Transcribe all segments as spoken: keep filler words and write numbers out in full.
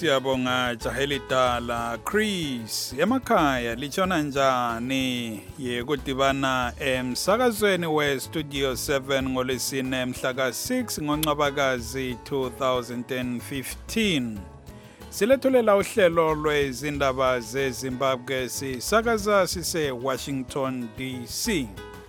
siyabonga Jahelidala Chris emakhaya lichona njani yekudibana emsakazweni we Studio seven ngolesine mhla ka six ngoNcwabakazi two thousand fifteen. Silethulela uhlelo lwezindaba zeZimbabwe sisakaza sise Washington D C.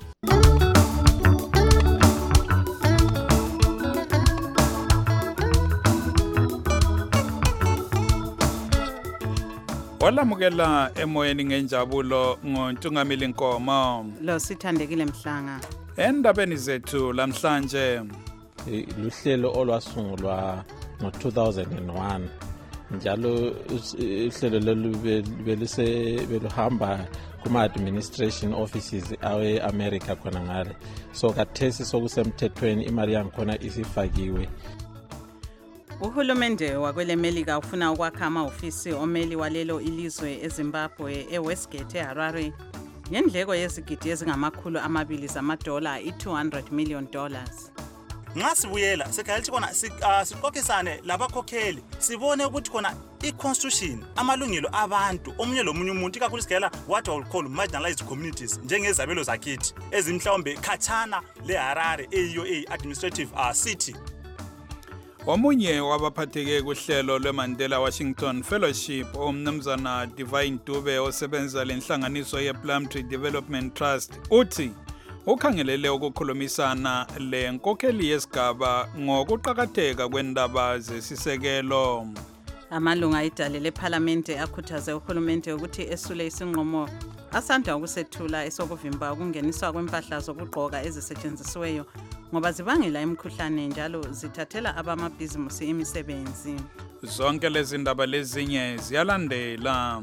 Walamukela emoyeni ngenjabulo ngoNtungamili Nkomo. Lo sithandekile Mhlanga. Endabeni zethu lamhlanje luhlelo olwasungulwa ngo two thousand one njalo uhlelo lolu belise beluhamba kuma administration offices awe America khona ngale. So kathesi sokusemthethweni imali yankhona isifakiwe. Uhulumende wakwele Melika ufuna ukwakha ama-ofisi omeli walelo ilizwe eZimbabwe eWestgate eHarare ngendleko yezigidi ezingamakhulu amabili zamadola i-two hundred million dollars. Nxa sibuyela sekhalithi kona siqokisane labakhokheli sibone ukuthi kona i-constitution amalungelo abantu omunye lomunye umuntu ikakhulu sigela what I will call marginalized communities njengezabelo zakithi ezimhlawumbe khatshana leHarare eyiyo administrative uh, city. Omunye wabaphatheke kuhlelo lweMandela Washington Fellowship omnumzana Divine Dube osebenza lenhlanganiso yePlumtree Development Trust uthi ukhangelele ukukhulumisana lenkokheli yesigaba ngokuqhakatheka kwendaba zesisekelo. Amalunga idale leParliamente akhuthaze uhulumende ukuthi esule isinqumo asanda ukusethula esokuvimba ukungeniswa kwempahla zokugqoka ezisetshenzisiweyo ngoba zibangela imikhuhlane njalo zithathela abamabhizimusi imisebenzi. Zonke lezi ndaba lezinye ziyalandela.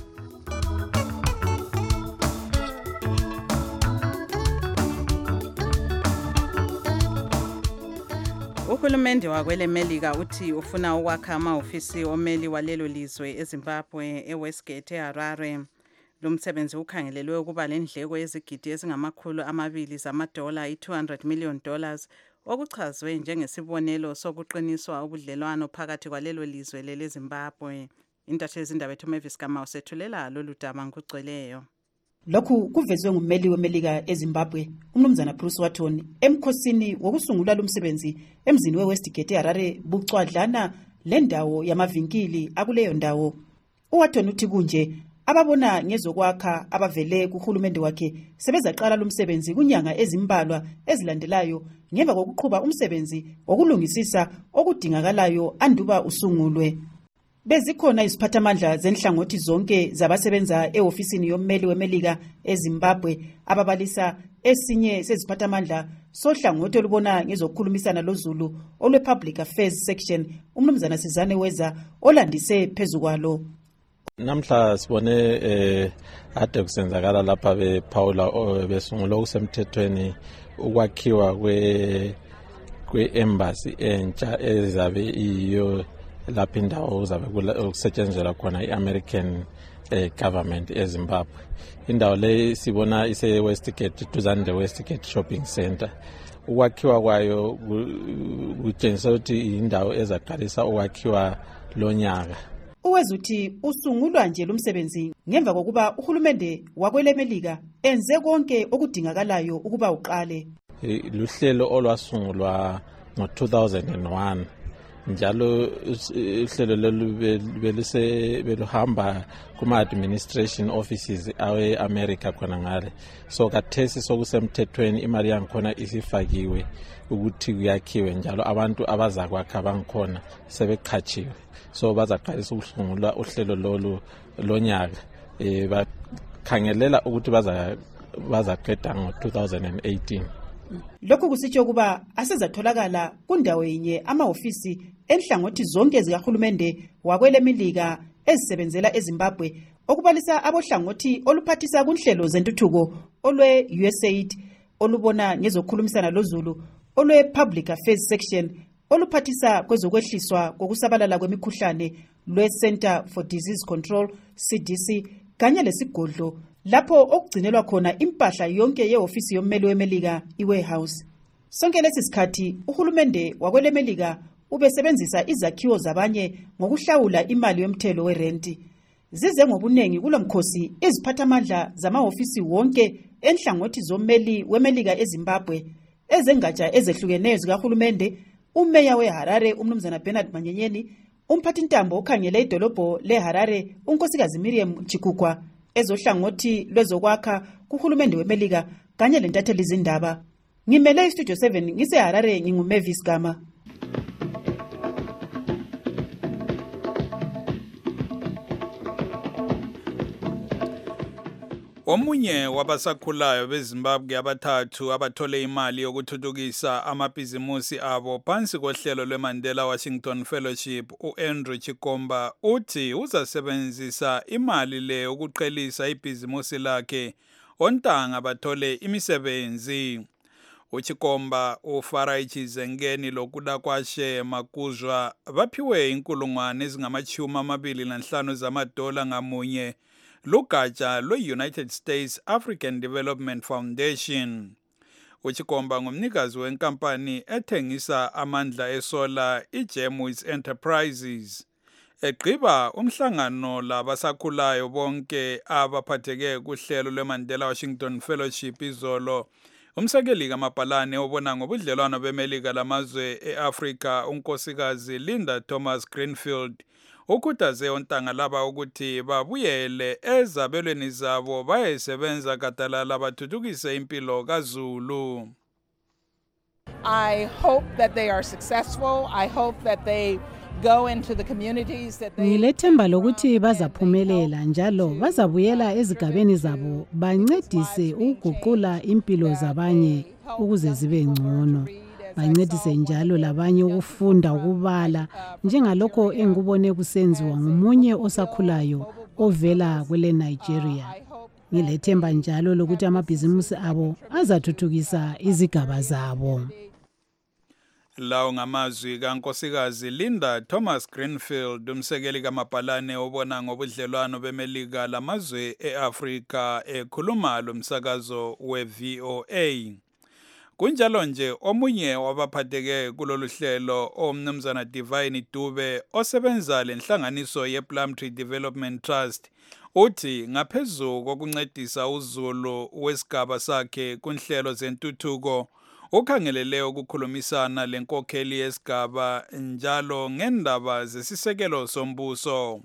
Uhulumende wakwele Melika uthi ufuna ukwakha ama-ofisi omeli walelo lizwe eZimbabwe eWestgate eHarare. Lo msebenzi ukhangelelwe ukuba lendleko yezigidi ezingamakhulu amabili zamadola i-two hundred million dollars okuchazwe njengesibonelo sokuqiniswa ubudlelwano phakathi kwalelo lizwe leleZimbabwe. Intatheli yezindaba ethu Mavis Kama usethulela lolu daba ngokugcweleyo. Lokhu kuvezwe ngummeli weMelika eZimbabwe umnumzana Bruce Watton emkhosini wokusungula lumsebenzi emzini weWestgate eHarare bucwadlana lendawo yamavinkili akuleyo ndawo. uWatton uthi kunje ababona ngezokwakha abavele kuhulumende wakhe sebezaqala lumsebenzi kunyanga ezimbalwa ezilandelayo ngemva kokuqhuba umsebenzi wokulungisisa okudingakalayo anduba usungulwe. Bezikhona iziphathamandla zenhlangothi zonke zabasebenza eofisini yommeli weMelika eZimbabwe ababalisa esinye seziphathamandla sohlangothi olubona ngezokukhulumisana loZulu olwe Public Affairs Section umnumzana Sizane Weza olandise phezukwalo. Namhla sibone eh ade kusenzakala lapha bePaula besungula ukusemthethweni ukwakhiwa kwe kwe embassy entsha ezabe iyo lapha indawo uzabe kusetshenzela khona iAmerican eh, government eZimbabwe. Indawo le sibona ise Westgate duzane Westgate Shopping Center. Ukwakhiwa kwayo kutshengisa ukuthi indawo ezaqalisa ukwakhiwa lonyaka. Uwezuthi usungulwa nje lumsebenzi ngemva kokuba uhulumende wakwele Melika enze konke okudingakalayo ukuba uqale. Luhlelo olwasungulwa ngo two thousand one njalo uhlelo lolu belise beluhamba kuma administration offices awe America khona ngale. So kathesi sokusemthethweni imali yankhona isifakiwe ukuthi kuyakhiwe njalo abantu abazakwakha bangikhona sebeqhatshiwe. So bazaqalisa ukusungula uhlelo lolu lonyaka eh bakhangelela ukuthi baza bazaqeda ngo two thousand eighteen. Lokhu kusitsho kuba asezatholakala kundawo yenye ama-ofisi enhlangothi zonke zikahulumende wakwele Melika ezisebenzela eZimbabwe okubalisa abohlangothi oluphathisa kunhlelo zentuthuko olwe U S A I D olubona ngezokukhulumisana loZulu olwe Public Affairs Section oluphathisa kwezokwehliswa kokusabalala kwemikhuhlane lwe-Center for Disease Control C D C kanye lesigodlo lapho okugcinelwa khona impahla yonke yeofisi yommeli weMelika iWarehouse. Sonke lesi sikhathi uhulumende wakwele Melika ubesebenzisa izakhiwo zabanye ngokuhlawula imali yomthelo werenti. Zize ngobuningi kulomkhosi iziphathamandla zamahofisi wonke enhlangothi zommeli weMelika eZimbabwe ezengatsha ezehlukeneyo zikahulumende, umeya weHarare umnumzana Bernard Manyenyeni, umphathintambo okhangele idolobho leHarare unkosikazi Miriam Chikukwa, ezohlangothi lwezokwakha kuhulumende weMelika kanye lentatheli izindaba. Ngimele iStudio seven ngiseHarare, nginguMavis Gama. Omunye wabasakhulayo beZimbabwe abathathu abathole imali yokuthuthukisa amabhizimusi abo phansi kohlelo lweMandela Washington Fellowship, uAndrew Chikomba uthi uzasebenzisa imali le ukuqhelisa ibhizimusi lakhe ontanga bathole imisebenzi. uChikomba, uFarai Chizengeni loKudakwashe Makuzwa baphiwe inkulungwane ezingamachumi amabili nanhlanu zamadola ngamunye lugatsha lwe-United States African Development Foundation. uChikomba ngumnikazi wenkampani ethengisa amandla esola iGemwis Enterprises. Egqiba umhlangano labasakhulayo bonke abaphatheke kuhlelo lweMandela Washington Fellowship izolo, umsekeli kaMapalane obona ngobudlelwano beMelika lamazwe eAfrika unkosikazi Linda Thomas Greenfield ukhuthaze ontanga laba ukuthi babuyele ezabelweni zabo bayesebenza gadalala bathuthukise impilo kaZulu. I hope that they are successful. I hope that they go into the communities that they Ngilethemba lokuthi bazaphumelela njalo bazabuyela ezigabeni zabo bancedise ukuguqula impilo zabanye ukuze zibe ngcono. Bancedise njalo labanye ukufunda ukubala njengalokho engikubone kusenziwa ngomunye osakhulayo ovela kwele Nigeria. Ngilethemba njalo lokuthi amabhizimusi abo azathuthukisa izigaba zabo. Lawo ngamazwi kankosikazi Linda Thomas Greenfield, umsekeli kaMapalane obona ngobudlelwano beMelika lamazwe eAfrika, ekhuluma lomsakazo we-V O A. Kunjalo nje omunye wabaphatheke kulolu hlelo omnumzana Divine Dube osebenza lenhlanganiso yePlumtree Development Trust uthi ngaphezulu kokuncedisa uZulu wesigaba sakhe kunhlelo zentuthuko ukhangelele ukukhulumisana lenkokheli yesigaba njalo ngendaba zesisekelo sombuso.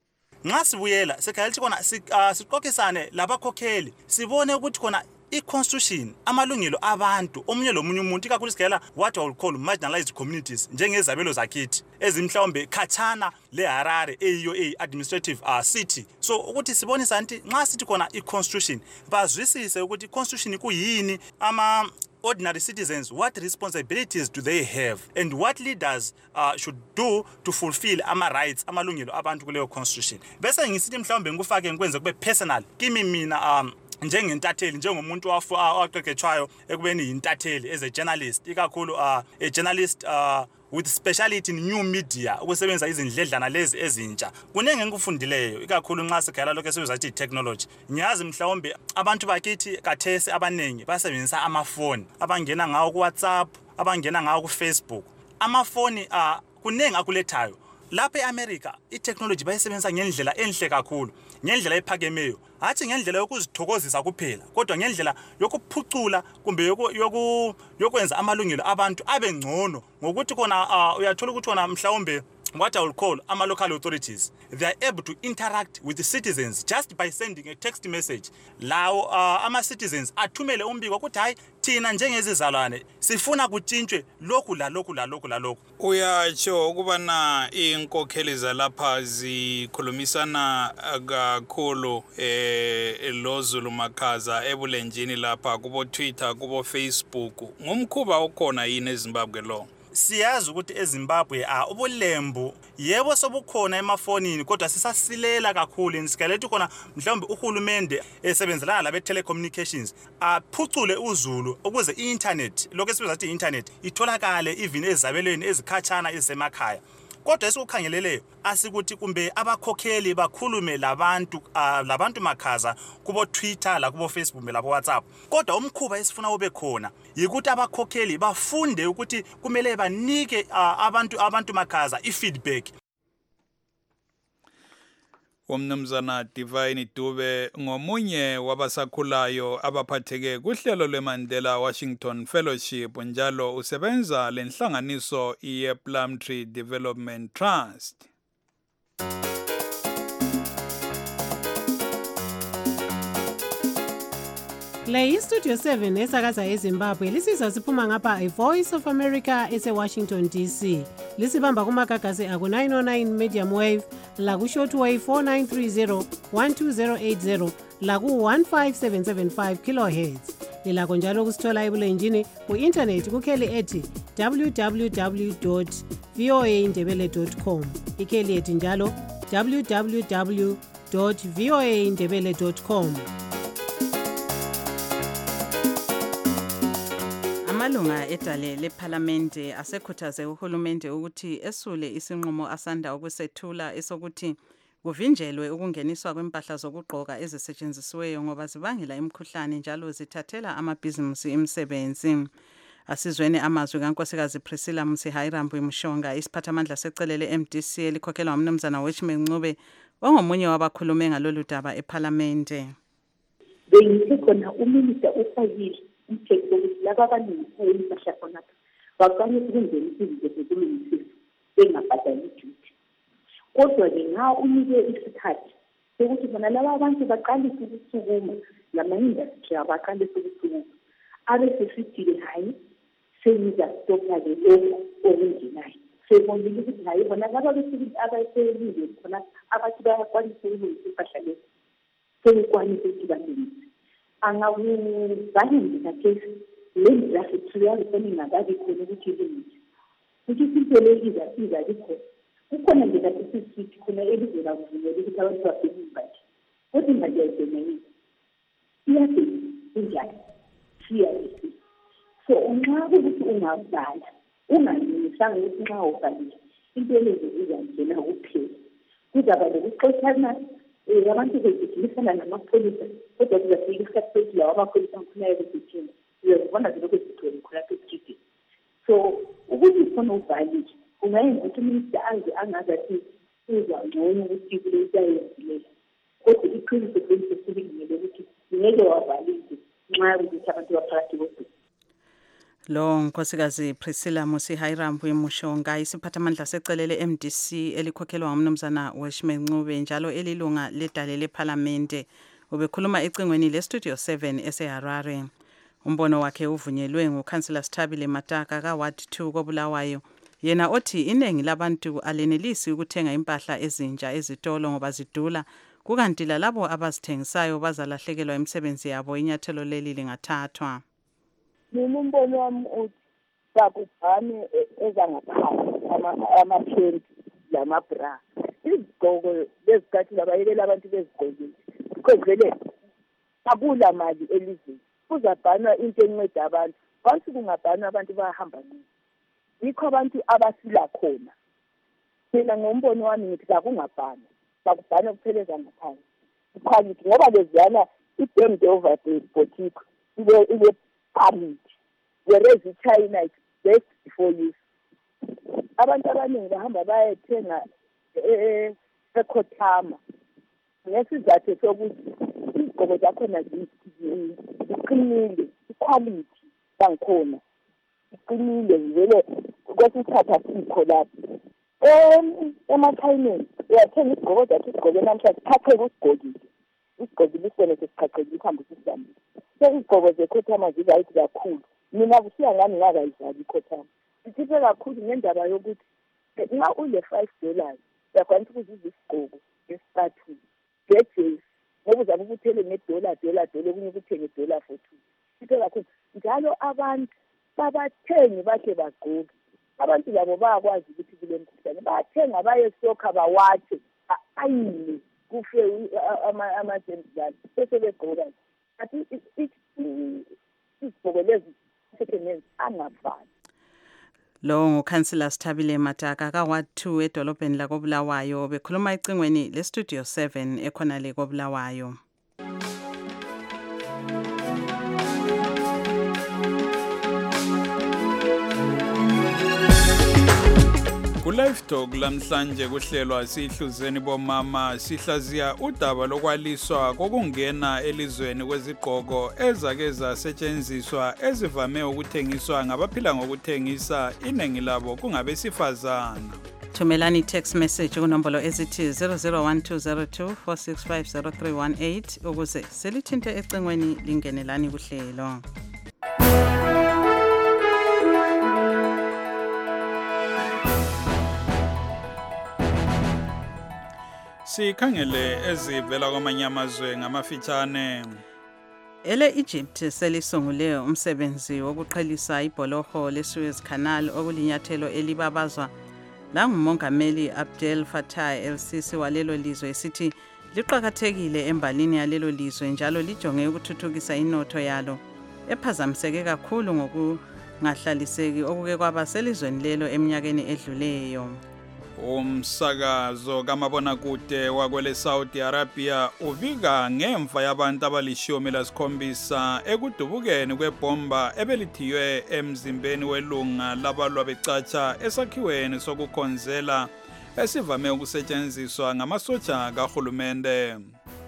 Nxa sibuyela sekhayithi kona siqokisane labakhokheli sibone ukuthi kona i-constitution amalungelo abantu omunye lomunye umuntu ikakhulu sigela what I will call marginalized communities njengezabelo zakithi ezimhlawumbe khathana leHarare eyiyo administrative uh, city. So ukuthi sibonisa nti nxa sithi khona i-constitution bazwisise ukuthi i-constitution kuyini, ama ordinary citizens, what responsibilities do they have, and what leaders uh, should do to fulfill ama rights amalungelo abantu kuleyo constitution. Bese ngisithi mhlawumbe ngikufake ngikwenze kube personal kimi mina um njengentatheli njengomuntu waqeqetshwayo ekubeni intatheli as a journalist, ikakhulu uh, a journalist uh, with speciality in new media, ukusebenza izindledlana lezi ezintsha. Kunenge ngikufundileyo ikakhulu nxa sikhayela lokho esibiza ukuthi technology. Ngiyazi mhlawumbe abantu bakithi kathesi abanengi basebenzisa amafoni, abangena ngawo ku WhatsApp, abangena ngawo ku Facebook. Amafoni uh, kunenge akulethayo. Lapha eAmerica i-technology bayisebenzisa ngendlela enhle kakhulu, ngendlela ephakemeyo, hathi ngendlela yokuzithokozisa kuphela, kodwa ngendlela yokuphucula kumbe yoku yokwenza amalungelo abantu abe ngcono ngokuthi kona uh, uyathola ukuthi kona mhlawumbe what I will call ama local authorities, they are able to interact with the citizens just by sending a text message. Lawo uh, ama citizens athumele umbiko ukuthi hayi thina njengezizalwane sifuna kutshintshwe lokhu la lokhu la lokhu la lokhu. Uyatsho ukubana inkokheli zalapha zikhulumisana kakhulu eh loZulu Makhaza ebulenjini lapha kubo Twitter kubo Facebook. Ngumkhuba okhona yini eZimbabwe lo? Siyazi ukuthi eZimbabwe a ubulembu yebo sobukhona emafonini kodwa sisasilela kakhulu insikalethi khona mhlawumbe uhulumende esebenzelana labe telecommunications aphucule uZulu ukuze i-internet lokho esibiza ukuthi i-internet itholakale even ezabelweni ezikhatshana ezisemakhaya. kodwa esikukhangeleleyo asikuthi kumbe abakhokheli bakhulume labantu uh, labantu makhaza kubo Twitter la kubo Facebook la kubo WhatsApp, kodwa umkhuba esifuna ube khona yikuthi abakhokheli bafunde ukuthi kumele banike uh, abantu abantu makhaza i-feedback. Umnumzana Divine Dube ngomunye wabasakhulayo abaphatheke kuhlelo lweMandela Washington Fellowship, njalo usebenza lenhlanganiso ye-Plumtree Development Trust. Le iStudio seven esakaza eZimbabwe lisiza siphuma ngapha iVoice of America ese-Washington D C. Lisibamba kumagagasi aku nine oh nine medium wave, la ku shortwave four nine three zero one two zero eight zero, la ku one five seven seven five kilohertz. Lilakho njalo kusithola ebulenjini ku-internet kukheli ethi w w w dot v o a ndebele dot com. Ikheli ethi njalo w w w dot v o a ndebele dot com. Amalunga edale lephalamende asekhuthaze uhulumende ukuthi esule isinqumo asanda ukusethula esokuthi kuvinjelwe ukungeniswa kwempahla zokugqoka ezisetshenzisiweyo ngoba zibangela imikhuhlane njalo zithathela amabhizimusi imisebenzi. Asizweni amazwi kaNkosikazi Priscilla Msihayirambu Mshonga, isiphathamandla secelele M D C elikhokhelwa umnumzana Weshime Ncube, ongomunye wabakhulume ngalolu daba ephalamende. Bengithe khona uminister ufakile umthetho ukuthi laba abaningiswa impahla khona baqale ukungena izinto zokulungisisa bengabhadali iduty. Kodwa-ke nxa unike isikhathi sokuthi bona laba abantu baqalise ukusukuma, lama-industry abaqalise ukusukuma, abe sesithile hayi sengizastopha-ke lokho okungenayo. Sebonile ukuthi hayi bona laba besikuthi abaselile khona abathi bayakwanisa ukulungisa impahla lezo sebekwanisa ukuthi balungise. Angakubhalile kakhesi le ndafethi yalifoni ngakabi khona ukuthi ilungise. Ukuthi into le iza likhona. Kukhona nje kade sisithi khona elizela kuvunyelwa ukuthi abantu babheke imbathi. Kodwa imbathi ayibhekeni. Iyabheka kunjani? Siyabheka. So nxa ukuthi ungabhala, unganisanga ukuthi nxa ubhalile, into lezi izangena kuphela. Kuzaba lokuxoxana abantu bezigilisana namapholisa, kodwa kuzafika isikhathi sokuthi lawo amapholisa ngifuna ukuzithinta. Uyazibona zilokhu zigcwele khona ku-street. So ukuthi khona ubhalile, kungayenza ukuthi uminister aze angazathi uzwa ngcono ukuthi kule into ayenzileyo. Kodwa iqiniso iqiniso silingele ukuthi ngeke wavalile nxa ukuthi abantu baphakathi kodwa. Lo Nkosikazi Priscilla Msihayirambu Mshonga, isiphathamandla secelele M D C elikhokhelwa umnumzana Weshime Ncube njalo elilunga ledale lephalamende, ubekhuluma ecingweni leStudio seven eseHarare. Umbono wakhe uvunyelwe nguKhansila Sithabile Mataka ka Ward two koBulawayo, yena othi iningi labantu alenelisi ukuthenga impahla ezintsha ezitolo ngoba zidula, kukanti lalabo abazithengisayo bazalahlekelwa imisebenzi yabo inyathelo leli lingathathwa. Mina umbono wami uthi sakubhane ezangaphansi ama-pant lama-bra, izigqoko lezikhathi labayekela abantu bezigqokile because vele akula mali elizweni. Kuzabhanwa into enceda abantu, once kungabhanwa abantu bayahamba nini. Yikho abantu abasila khona. Mina ngombono wami ngithi kakungabhanwa, sakubhanwa kuphela ezangaphansi. Ikhwalithi ngoba leziyana i-bend over the boutique ile permit, whereas China is best before use. Abantu abaningi bahamba bayethenga eKhothama ngesizathu sokuthi izigqoko zakhona ziqinile, iquality yangikhona iqinile vele kwesithatha sikho lapho. Ema-Chinese uyathenga isigqoko zakhe isigqoko namhlanje siqhaqheke usigqokile, usigqokile isibone sesiqhaqheke ukuhamba usisambile. So izigqoko zeKhothama zizayithi kakhulu. Mina kusiya ngani ngakayizali iKhothama. Sithipe kakhulu ngendaba yokuthi nxa ule five dollars uyakwanisa ukuzuza isigqoko esiphathini. Gejezi ngoba uzabe ukuthele ngedola dola dola okunye ukuthenge dola for two. Sithipe kakhulu njalo abantu babathengi bahle bagqoke. Abantu labo bayakwazi ukuthi kule mkhuhlane bathenga bayesokha bawatshe ayini kufe ama-jemzali bese begqoka. Athi izigqoko lezi sekenenzi angafani. Lo ngukhansila Sithabile Mataka ka Ward two edolobheni la koBulawayo bekhuluma icingweni le Studio seven ekhona le koBulawayo. Ku-Live Talk lamhlanje kuhlelwa sihluzeni bomama sihlaziya udaba lokwaliswa kokungena elizweni kwezigqoko ezake zasetshenziswa ezivame ukuthengiswa ngabaphila ngokuthengisa iningi labo kungabesifazana. Thumelani text message kunombolo ezithi zero zero one two zero two four six five zero three one eight ukuze selithinte ecingweni lingenelani kuhlelo. Sikhangele ezivela kwamanye amazwe ngamafitshane. Ele Egypt selisungule umsebenzi wokuqhelisa ibholoho leSuez Canal okulinyathelo elibabazwa la ngumongameli Abdel Fattah el-Sisi walelo lizwe esithi liqhakathekile embalini yalelo lizwe njalo lijonge ukuthuthukisa inotho yalo ephazamiseke kakhulu ngokungahlaliseki okuke kwaba selizweni lelo eminyakeni edluleyo. Umsakazo kamabonakude wakwele Saudi Arabia ubika ngemva yabantu abalishumi lasikhombisa ekudubukeni kwebomba ebelithiywe emzimbeni welunga labalwa becatsha esakhiweni sokukhonzela esivame ukusetshenziswa ngamasotsha kahulumende.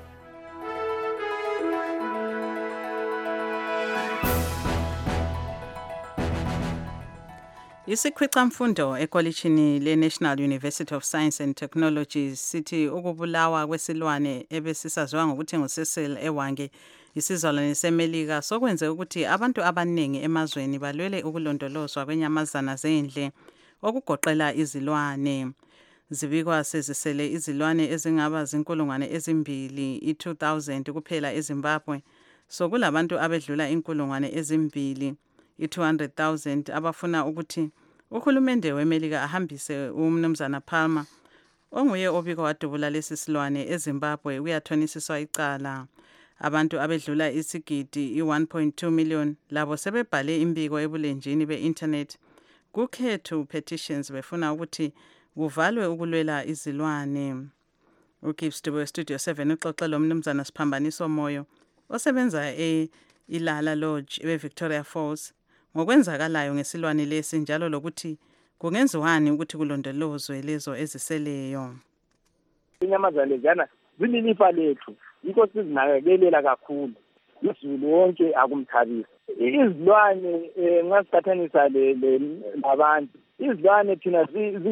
Isikhwicamfundo ekolishini le-National University of Science and Technology sithi ukubulawa kwesilwane ebesisaziwa ngokuthi ngu-Cecil eWange isizalwane seMelika sokwenze ukuthi abantu abaningi emazweni balwele ukulondolozwa kwenyamazana zendle okugoqela izilwane. Zibikwa sezisele izilwane ezingaba zinkulungwane ezimbili i-two thousand kuphela eZimbabwe. So kulabantu abedlula inkulungwane ezimbili i-two hundred thousand abafuna ukuthi uhulumende weMelika ahambise umnumzana Palmer onguye obiko wadubula lesi silwane eZimbabwe uyathonisiswa icala. Abantu abedlula isigidi i-one point two million labo sebebhale imbiko ebulenjini be-internet kukhethu petitions befuna ukuthi kuvalwe ukulwela izilwane. uGibbs Dube Studio seven uxoxela umnumzana Siphambaniso Moyo osebenza e-Ilala Lodge eVictoria Falls ngokwenzakalayo ngesilwane lesi njalo lokuthi kungenziwani ukuthi kulondolozwe lezo eziseleyo. Inyamazana lezana zililifa lethu yikho sizinakelela kakhulu izulu wonke akumthabisa. Izilwane ngasicathanisa labantu izilwane thina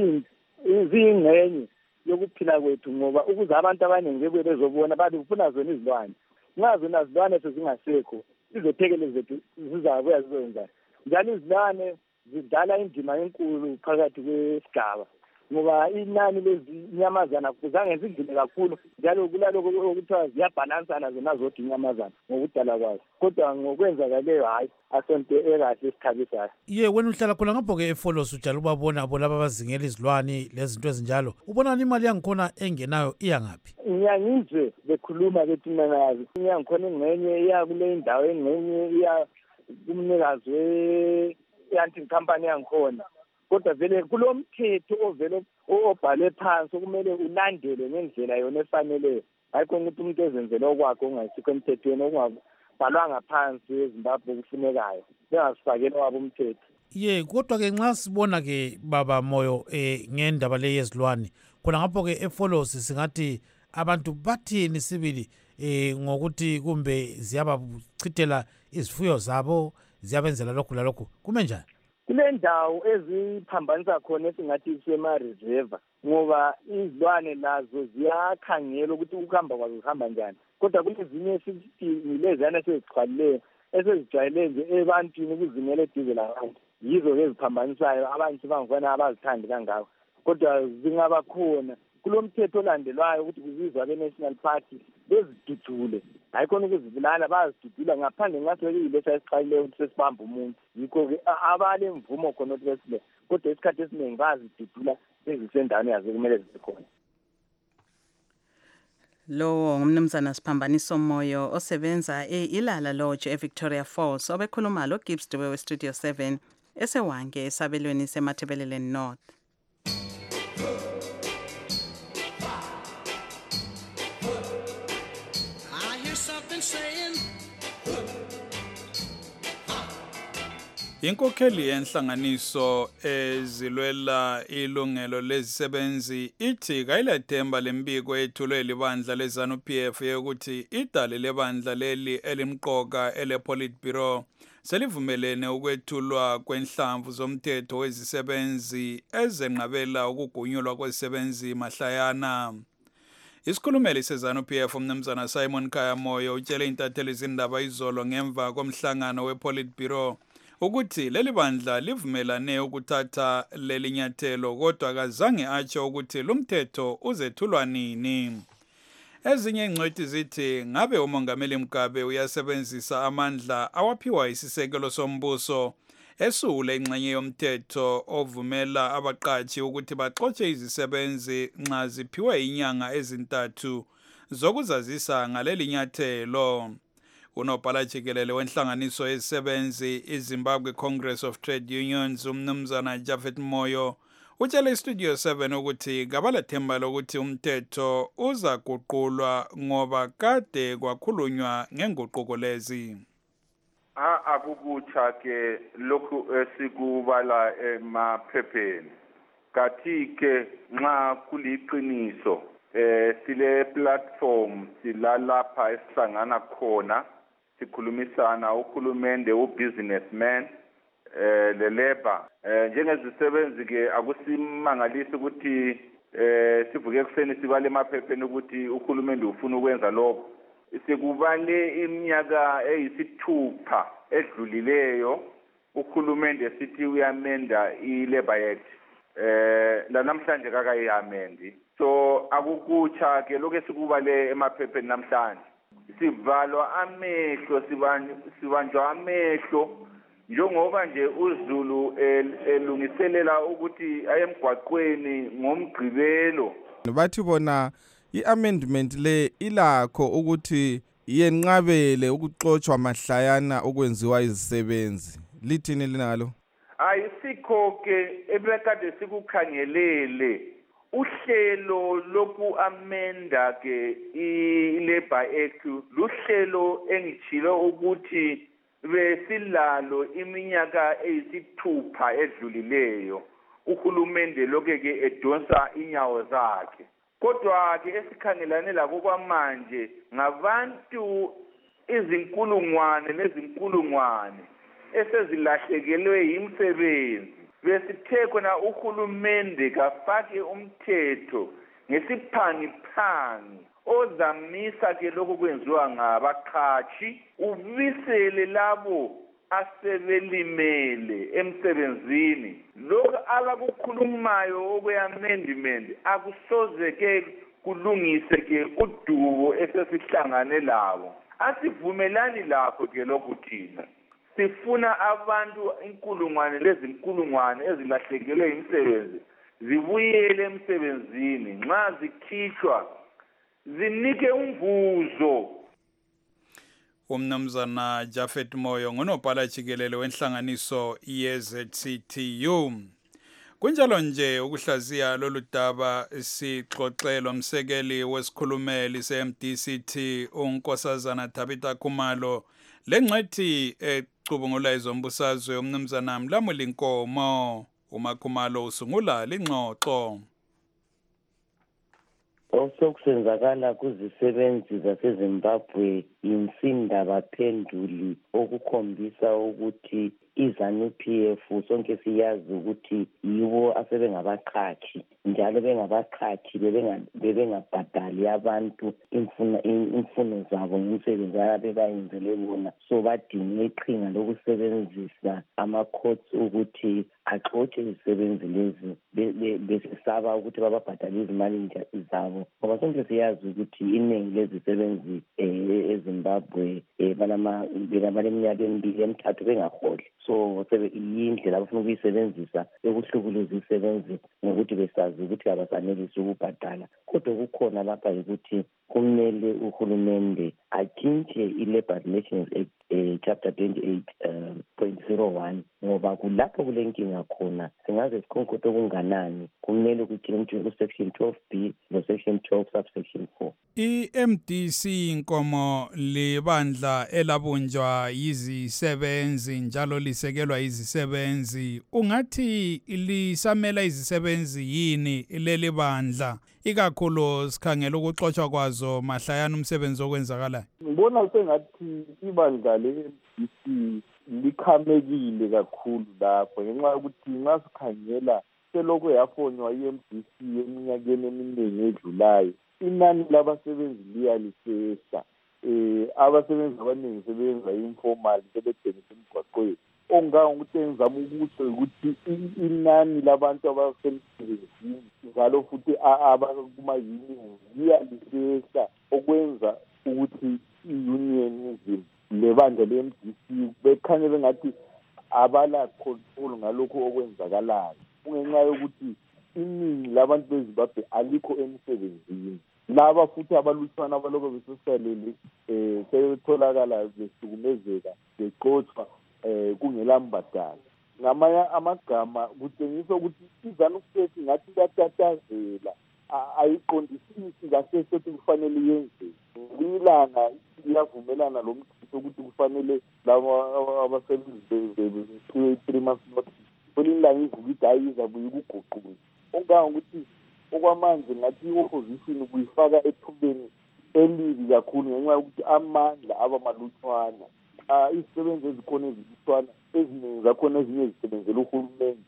ziyingxenye yokuphila kwethu ngoba ukuze abantu abaningi bebuye bezobona bathi kufuna zona izilwane nxa zona izilwane sezingasekho izothekele zethu zizabuya zizoyenza njalo izilwane zidlala indima enkulu phakathi kwesigaba ngoba inani lezinyamazana kuzange zidlule kakhulu njalo kulaloko okuthiwa ziyabhalansana zona zodwa inyamazana ngokudala kwazo kodwa ngokwenzakaleyo hayi asonto ekahle esikhabisayo. Ye wena uhlala khona ngapho-ke eFolos ujala ubabona abo laba abazingela izilwane lezinto ezinjalo ubona imali yangikhona engenayo iya ngaphi? Ngiyangizwe bekhuluma bethi nazi ngiyangikhona ingxenye iya kule indawo engxenye iya kumnikazi we-hunting company yangikhona kodwa vele kulomthetho ovele obhale phansi okumele ulandele ngendlela yona efaneleyo hayi khona ukuthi umuntu ezenzele okwakhe ongayisikho emthethweni okungabhalwanga phansi eZimbabwe kufunekayo bengasifakeli wabo umthetho. Ye kodwa-ke nxa sibona-ke baba Moyo eh ngendaba le yezilwane khona ngapho-ke eFolos singathi abantu bathini sibili eh ngokuthi kumbe ziyabachithela izifuyo zabo ziyabenzela lokhu lalokhu kume njani? Kule ndawo eziphambanisa khona esingathi isema-reserve ngoba izilwane nazo ziyakhangela ukuthi ukuhamba kwazo kuhamba njani kodwa kunezinye esithi yileziyana esezixhwalileyo esezijwayele nje ebantwini ukuzingela eduze labantu yizo-ke eziphambanisayo abantu bangifana abazithandi kangako kodwa zingaba khona kulo mthetho olandelwayo ukuthi kuzizwa abe-National Party bezidudule hayi khona ukuzibulala bazidudula ngaphandle ngasekuyilesa esixhalileyo ukuthi sesibamba umuntu yikho-ke abale mvumo khona ukuthi besile kodwa isikhathi esiningi bazidudula bezisendaweni yazo kumele zikhona. Lowo ngumnumzana Siphambaniso Moyo osebenza e-Ilala Lodge eVictoria Falls obekhuluma lo Gibbs Dube we Studio seven esewange esabelweni semathebeleleni North. Inkokheli yenhlanganiso ezilwela ilungelo lezisebenzi ithi kayilethemba lembiko ethulwe libandla leZANU P F yokuthi idale lebandla leli elimqoka ele-Politburo selivumelene ukwethulwa kwenhlamvu zomthetho wezisebenzi ezenqabela ukugunyulwa kwezisebenzi mahlayana. Isikhulumeli seZANU P F umnumzana Simon Kayamoyo utshele intatheli izindaba izolo ngemva komhlangano wePolitburo ukuthi leli bandla livumelane ukuthatha leli nyathelo kodwa kazange atsho ukuthi lumthetho uzethulwa nini. Ezinye ingcwethi zithi ngabe umongameli Mugabe uyasebenzisa amandla awaphiwa isisekelo sombuso esule ingxenye yomthetho ovumela abaqatshi ukuthi baxotshe izisebenzi nxa ziphiwe inyanga ezintathu zokuzazisa ngaleli nyathelo. Unobhala jikelele wenhlanganiso yezisebenzi iZimbabwe Congress of Trade Unions umnumzana Japhet Moyo utshele iStudio seven ukuthi kabalethemba lokuthi umthetho uzaguqulwa ngoba kade kwakhulunywa ngenguquko lezi. A akukutsha ke lokhu esikubala emaphepheni kathi ke nxa kuliqiniso eh sile platform silalapha esihlangana khona sikhulumisana ukhulumende ubusinessman eh le labor eh njengezisebenzi ke akusimangalisi ukuthi eh sivuke kuseni sibale emaphepheni ukuthi ukhulumende ufuna ukwenza lokho. Sikubale iminyaka eyisithupha edlulileyo ukhulumende sithi uyamenda iLabor Act eh la namhlanje kakayamendi. So akukutsha ke lokho esikubale emaphepheni namhlanje sivalwa amehlo sibanjwa amehlo njengoba nje uZulu elungiselela ukuthi ayemgwaqweni ngomgqibelo. Bathi bona iamendment le ilakho ukuthi yenqabele ukuxoxwa mahlayana okwenziwa izisebenzi. Lithini linalo? Ayisikho ke ebekade sikukhangelele uhlelo loku-amenda ke iLabor Act luhlelo engitshilo ukuthi besilalo iminyaka eyisithupha edlulileyo uhulumende lokho ke edonsa inyawo zakhe. Kodwa ke esikhangelane lako kwamanje ngabantu izinkulungwane nezinkulungwane esezilahlekelwe yimisebenzi. Besithe khona uhulumende kafake umthetho ngesiphangi-phangi ozamisa ke lokho kwenziwa ngabaqhatshi ubisele labo asebelimele emsebenzini. Lokho abakukhulumayo okwe-amendment akusoze ke kulungise ke udubo esesihlangane labo. Asivumelani lakho ke lokhu thina. Sifuna abantu inkulungwane lezinkulungwane ezilahlekelwe imisebenzi zibuyele emsebenzini nxa zikhishwa zinike umvuzo. Umnumzana Japhet Moyo ngunobhala jikelele wenhlanganiso ye-Z C T U. Kunjalo nje ukuhlaziya lolu daba sixoxelo umsekeli wesikhulumeli se-M D C T uNkosazana Tabitha Khumalo lengxethi ecubungula izombusazwe umnumzana Mlamuli Nkomo. uMakhumalo usungula lingxoxo. Osokusenzakala kuzisebenzi zaseZimbabwe insinda baphenduli okukhombisa ukuthi iZANU P F sonke siyazi ukuthi yibo asebengabaqhathi njalo bengabaqhathi bebengabhadali abantu imfuno imfuno zabo ngomsebenzi abebayenzele bona. So badinga iqhinga lokusebenzisa ama-courts ukuthi axotshe izisebenzi lezi besesaba ukuthi bababhadale izimali zabo ngoba sonke siyazi ukuthi iningi lezisebenzi eZimbabwe um baneminyaka emibili emithathu bengaholi. So yindlela abafuna ukuyisebenzisa yokuhlukuluza isebenzi ngokuthi besazi ukuthi abasanelisi ukubhadala. Kodwa kukhona lapha yikuthi kumele uhulumende atshintshe i-Labour Relations Act eh, chapter twenty-eight point zero one ngoba kulapho kulenkinga khona singaze sikhonkote okunganani kumele ukuthi ku-section twelve b no-section twelve subsection four. I-M D C inkomo libandla elabunjwa yizisebenzi njalo lisekelwa yizisebenzi. Ungathi lisamela izisebenzi yini leli bandla ikakhulu sikhangela ukuxoshwa kwazo mahlayana umsebenzi okwenzakalayo? Ngibona sengathi ibandla le-M D C likhamekile kakhulu lapho ngenxa yokuthi nxa sikhangela selokhu yafonywa i-M D C eminyakeni eminingi edlulayo inani labasebenzi liyalisehla. Eh abasebenzi abaningi sebenza informal sebethengisa emgwaqweni. Ongangokuthi engizama ukutsho ukuthi inani labantu abasemsebenzini njalo futhi abakuma-union liyalisehla okwenza ukuthi i-unionism lebandla le-M D C bekhanye bengathi abala control ngalokho okwenzakalayo. Kungenxa yokuthi iningi labantu beZimbabwe alikho emsebenzini. Laba futhi abalutshwana abaloko besosalele eh sebetholakala besihlukumezeka bexoshwa eh kungela mbadalo. Ngamanye amagama kutshengisa ukuthi iZANU-P F ngathi batatazela ayiqondisisi kahle ukuthi kufanele yenze. Ngilanga iyavumelana lo mthetho ukuthi kufanele laba abasebenzi three months notice. Kulilanga ivuka idayiza buye ukuguqula. Ongangokuthi okwamanje ngathi i-opposition kuyifaka ethubeni elibi kakhulu ngenxa yokuthi amandla abamalutshwana. Ah izisebenzi ezikhona ezilutshwana eziningi zakhona ezinye zisebenzela uhulumeni.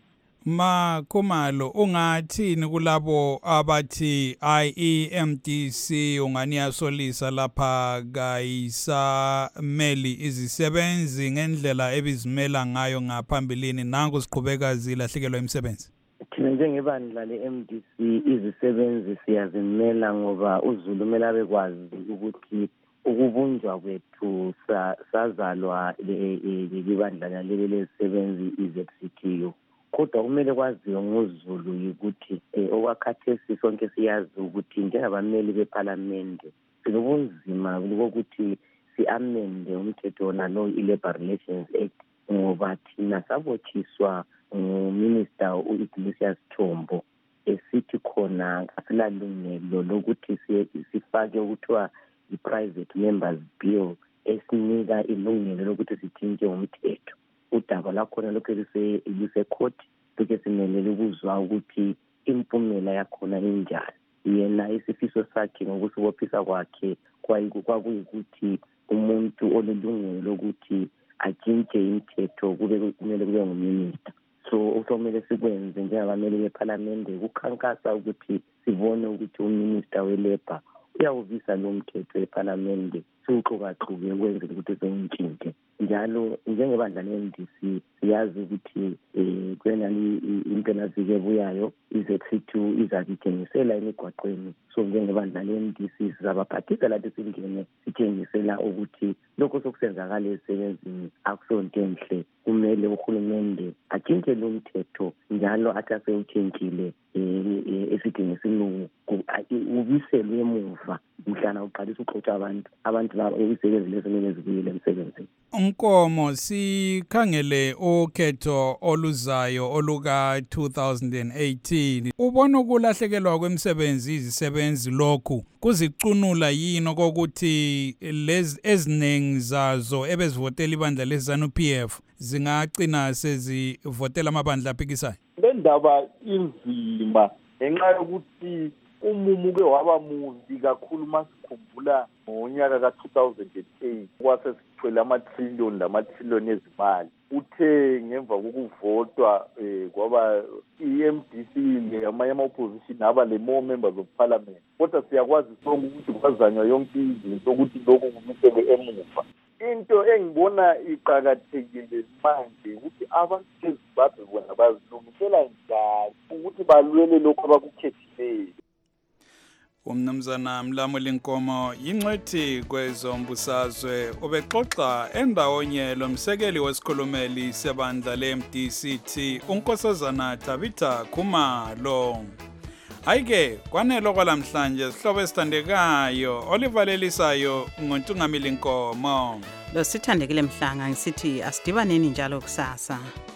Makhumalo ungathini kulabo abathi I-M D C ungani yasolisa lapha kayisameli izisebenzi ngendlela ebizimela ngayo ngaphambilini nangu siqhubeka zilahlekelwa imisebenzi? Thina njengebandla le-M D C izisebenzi siyazimela ngoba uZulu kumele abekwazi ukuthi ukubunjwa kwethu sazalwa libandla leli lezisebenzi i-Z C T U. Kodwa kumele kwaziwe ngoZulu ukuthi okwakhathesi sonke siyazi ukuthi njengabameli bephalamende sinobunzima bokuthi si-amende umthetho wona lo i-Labour Relations Act ngoba thina sabotshiswa nguMinister u-Ignatius Chombo esithi khona asilalungelo lokuthi sifake ukuthiwa i-Private Members Bill esinika ilungelo lokuthi sitshintshe umthetho. Udaba lakhona lokho lisecourt lokho simelele ukuzwa ukuthi impumela yakhona injani. Yena isifiso sakhe ngokusibophisa kwakhe kwakuyikuthi umuntu olelungelo lokuthi atshintshe imithetho kube kumele kube nguminister. So okumele sikwenze njengabameli bephalamende ukukhankasa ukuthi sibone ukuthi uminister we-Labour uyawuvisa lo mthetho ephalamende siwuxukaxuke ukwenzela ukuthi sewuntshinte. Njalo njengebandla le-M D C siyazi ukuthi um kwenani into enazike ebuyayo i-Z C T U izakuthengisela emigwaqweni. So njengebandla le-M D C sizabaphathisa lathi singene sithengisela ukuthi lokho sokusenzakala esebenzini akusonto enhle. Kumele uhulumende atshintshe lo mthetho njalo athi asewutshintshile esidingo esilungu ubiselwe emuva mhlana uqalisa uxotsha abantu abantu laba imisebenzi lesemele zibuyele emsebenzini. Unkomo sikhangele ukhetho oluzayo oluka two thousand eighteen ubona ukulahlekelwa kwemisebenzi izisebenzi lokhu kuzicunula yini kokuthi lezi eziningi zazo ebezivotela ibandla leZANU-P F zingagcina sezivotela amabandla aphikisayo? Le ndaba inzima ngenxa yokuthi umumu ke waba mubi kakhulu masikhumbula ngonyaka ka two thousand eight kwase sithwele ama-trillion lama-trillion ezimali. Uthe ngemva kokuvotwa eh kwaba i-M D C amanye ama-opposition aba le-more members of parliament. Kodwa siyakwazi sonke ukuthi kwazanywa yonke izinto ukuthi lokhu kumisele emuva. Into engibona iqakathekile manje ukuthi abantu beZimbabwe bona bazilungisela njani ukuthi balwele lokho abakukhethileyo. Umnumzana Mlamuli Nkomo yingcwethi kwezombusazwe ubexoxa endawonye lomsekeli wesikhulumeli sebandla le-M D C T uNkosazana Tabitha Khumalo. Ayike kwanelo kwalamhlanje sihlobo esithandekayo olivalelisayo ngoNtungamili Nkomo. Lo sithandekile mhlanga ngisithi asidibaneni njalo kusasa.